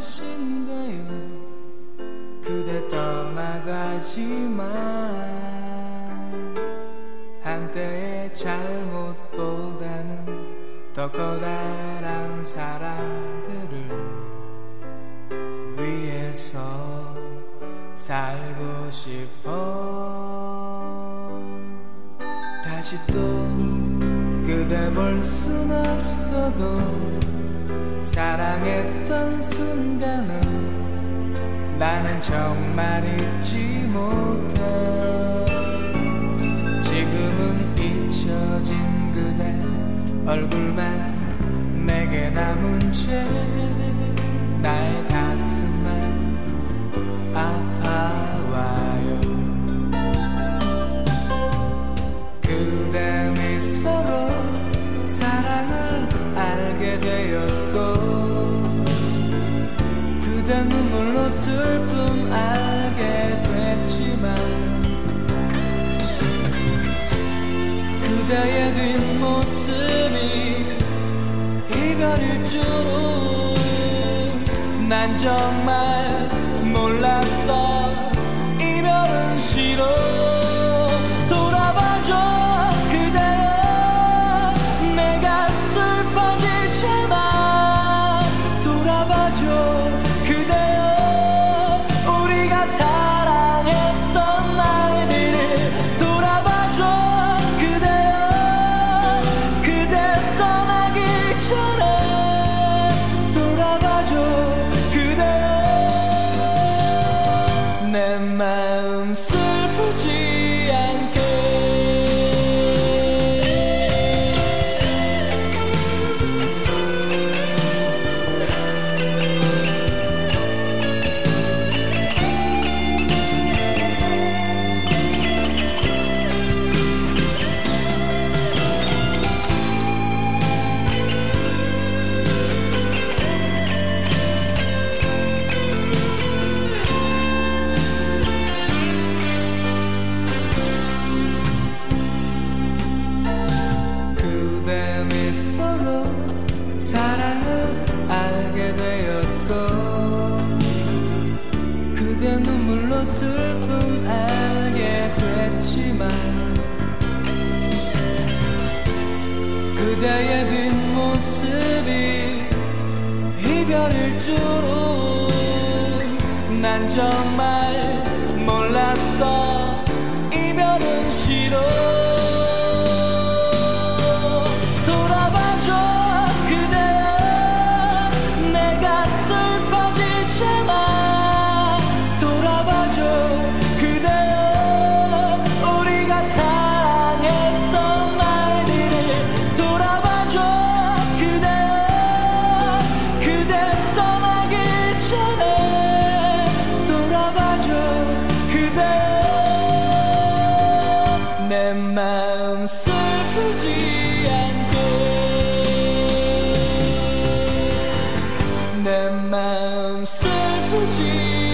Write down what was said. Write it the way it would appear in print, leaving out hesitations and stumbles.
것인가요? 그대 떠나가지만 한때의 잘못보다는 더 커다란 사랑들을 위해서 살고 싶어. 다시 또 그대 볼 순 없어도 사랑했던 순간을 나는 정말 잊지 못해. 지금은 잊혀진 그대 얼굴만 내게 남은 채 나의 가슴에 아파와요. 그대 미소로 사랑을 알게 되었고 그대 눈물로 슬픔 알게 됐지만 그대의 뒷모습이 이별일 줄은 난 정말 몰랐어. 이별은 싫어. 돌아봐줘 그대여 내가 슬퍼지잖아. 돌아봐줘 그대여 우리가 사랑했던 날들을 돌아봐줘 그대여 그대 떠나기 전에 돌아봐줘 그대여 내 마음 슬프지 않게. 그대 미소로 사랑을 알게 되었고 그대 눈물로 슬픔 알게 됐지만 그대의 뒷모습이 이별일 줄은 난 정말 몰랐어. 이별은 싫어. 돌아봐줘 그대여 내가 슬퍼지잖아. 돌아봐줘 그대여 우리가 사랑했던 날들을 돌아봐줘 그대여 그대 떠나기 전에 돌아봐줘 그대여 내 마음 슬프지 않게. 내 마음 슬프지